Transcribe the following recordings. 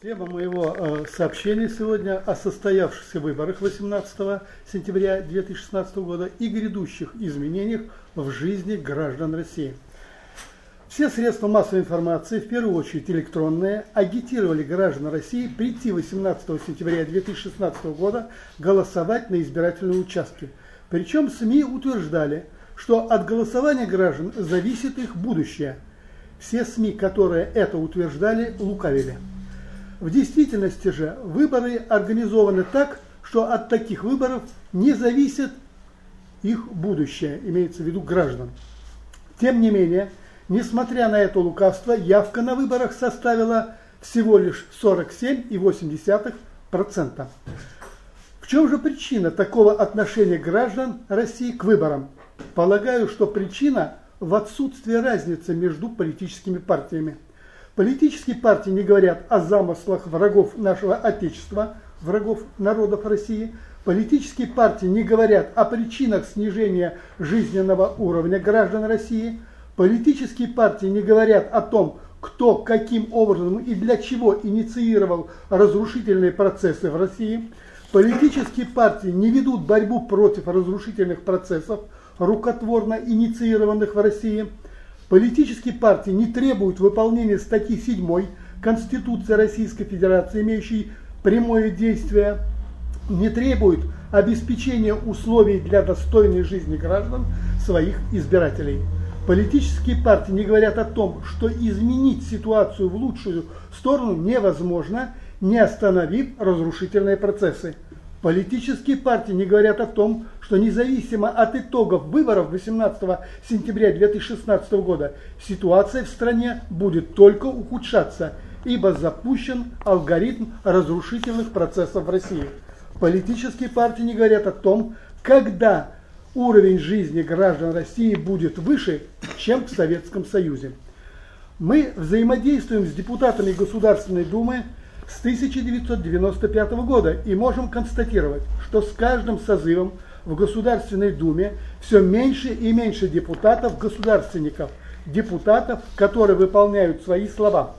Тема моего сообщения сегодня о состоявшихся выборах 18 сентября 2016 года и грядущих изменениях в жизни граждан России. Все средства массовой информации, в первую очередь электронные, агитировали граждан России прийти 18 сентября 2016 года голосовать на избирательные участки. Причем СМИ утверждали, что от голосования граждан зависит их будущее. Все СМИ, которые это утверждали, лукавили. В действительности же выборы организованы так, что от таких выборов не зависит их будущее, имеется в виду граждан. Тем не менее, несмотря на это лукавство, явка на выборах составила всего лишь 47,8%. В чем же причина такого отношения граждан России к выборам? Полагаю, что причина в отсутствии разницы между политическими партиями. Политические партии не говорят о замыслах врагов нашего Отечества, врагов народов России. Политические партии не говорят о причинах снижения жизненного уровня граждан России. Политические партии не говорят о том, кто, каким образом и для чего инициировал разрушительные процессы в России. Политические партии не ведут борьбу против разрушительных процессов, рукотворно инициированных в России. Политические партии не требуют выполнения статьи 7 Конституции Российской Федерации, имеющей прямое действие, не требуют обеспечения условий для достойной жизни граждан своих избирателей. Политические партии не говорят о том, что изменить ситуацию в лучшую сторону невозможно, не остановив разрушительные процессы. Политические партии не говорят о том, что независимо от итогов выборов 18 сентября 2016 года ситуация в стране будет только ухудшаться, ибо запущен алгоритм разрушительных процессов в России. Политические партии не говорят о том, когда уровень жизни граждан России будет выше, чем в Советском Союзе. Мы взаимодействуем с депутатами Государственной Думы с 1995 года и можем констатировать, что с каждым созывом в Государственной Думе все меньше и меньше депутатов-государственников, депутатов, которые выполняют свои слова.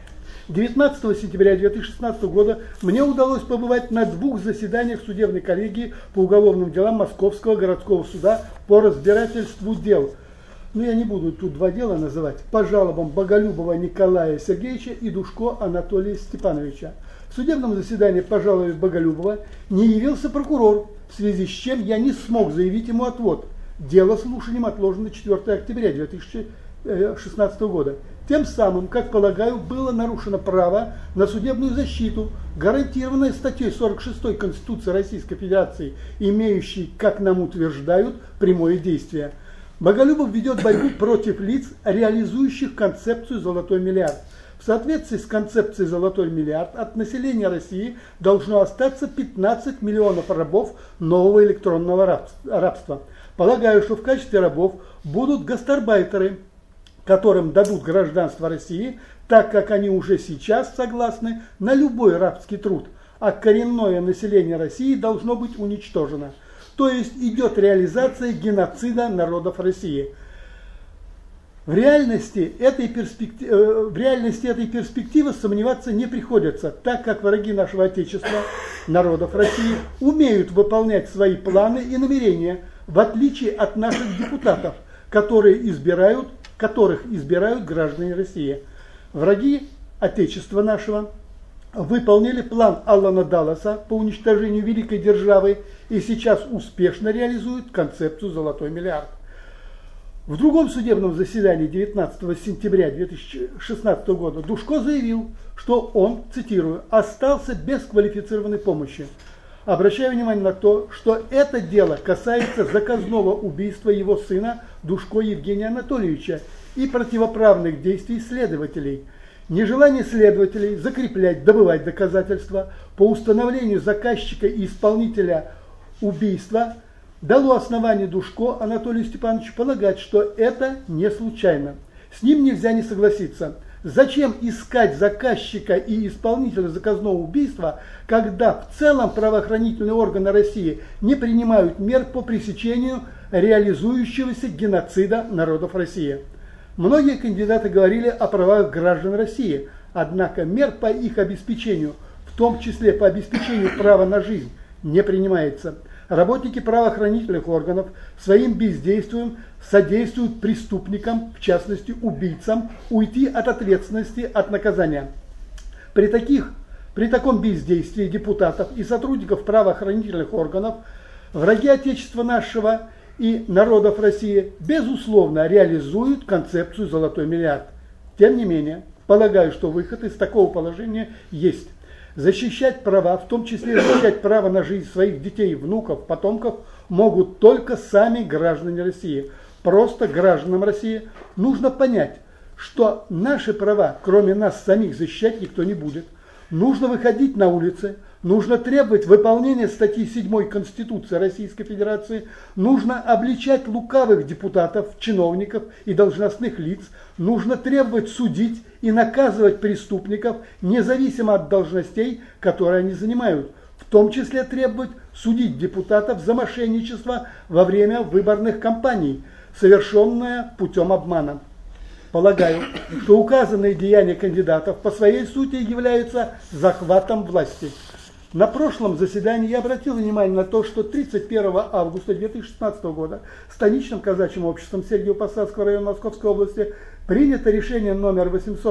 19 сентября 2016 года мне удалось побывать на 2 заседаниях судебной коллегии по уголовным делам Московского городского суда по разбирательству дел. Но я не буду тут 2 дела называть. По жалобам Боголюбова Николая Сергеевича и Душко Анатолия Степановича. В судебном заседании по жалобе Боголюбова не явился прокурор, в связи с чем я не смог заявить ему отвод. Дело слушанием отложено на 4 октября 2016 года. Тем самым, как полагаю, было нарушено право на судебную защиту, гарантированное статьей 46 Конституции Российской Федерации, имеющей, как нам утверждают, прямое действие. Боголюбов ведет борьбу против лиц, реализующих концепцию «Золотой миллиард». В соответствии с концепцией «Золотой миллиард» от населения России должно остаться 15 миллионов рабов нового электронного рабства. Полагаю, что в качестве рабов будут гастарбайтеры, которым дадут гражданство России, так как они уже сейчас согласны на любой рабский труд, а коренное население России должно быть уничтожено. То есть идет реализация геноцида народов России. В реальности этой перспективы сомневаться не приходится, так как враги нашего Отечества, народов России, умеют выполнять свои планы и намерения, в отличие от наших депутатов, которых избирают граждане России. Враги Отечества нашего выполнили план Аллана Далласа по уничтожению великой державы и сейчас успешно реализуют концепцию «Золотой миллиард». В другом судебном заседании 19 сентября 2016 года Душко заявил, что он, цитирую, «остался без квалифицированной помощи». Обращаю внимание на то, что это дело касается заказного убийства его сына Душко Евгения Анатольевича и противоправных действий следователей. Нежелание следователей закреплять, добывать доказательства по установлению заказчика и исполнителя убийства дало основание Душко Анатолию Степановичу полагать, что это не случайно. С ним нельзя не согласиться. Зачем искать заказчика и исполнителя заказного убийства, когда в целом правоохранительные органы России не принимают мер по пресечению реализующегося геноцида народов России? Многие кандидаты говорили о правах граждан России, Однако мер по их обеспечению, в том числе по обеспечению права на жизнь, не принимается. Работники правоохранительных органов своим бездействием содействуют преступникам, в частности убийцам, уйти от ответственности, от наказания. При таком бездействии депутатов и сотрудников правоохранительных органов враги Отечества нашего и народов России безусловно реализуют концепцию «Золотой миллиард». Тем не менее, полагаю, что выход из такого положения есть. Защищать права, в том числе защищать право на жизнь своих детей, внуков, потомков, могут только сами граждане России. Просто гражданам России нужно понять, что наши права, кроме нас самих, защищать никто не будет. Нужно выходить на улицы, нужно требовать выполнения статьи 7 Конституции Российской Федерации, нужно обличать лукавых депутатов, чиновников и должностных лиц, нужно требовать судить и наказывать преступников, независимо от должностей, которые они занимают, в том числе требовать судить депутатов за мошенничество во время выборных кампаний, совершенное путем обмана. Полагаю, что указанные деяния кандидатов по своей сути являются захватом власти. На прошлом заседании я обратил внимание на то, что 31 августа 2016 года станичным казачьим обществом Сергиево-Посадского района Московской области принято решение номер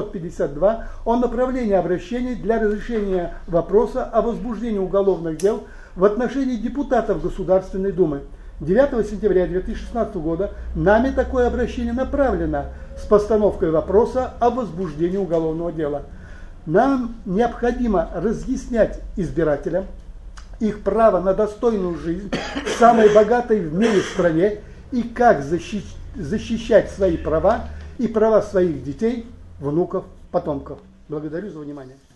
852 о направлении обращений для разрешения вопроса о возбуждении уголовных дел в отношении депутатов Государственной Думы. 9 сентября 2016 года нами такое обращение направлено с постановкой вопроса о возбуждении уголовного дела. Нам необходимо разъяснять избирателям их право на достойную жизнь в самой богатой в мире стране и как защищать свои права и права своих детей, внуков, потомков. Благодарю за внимание.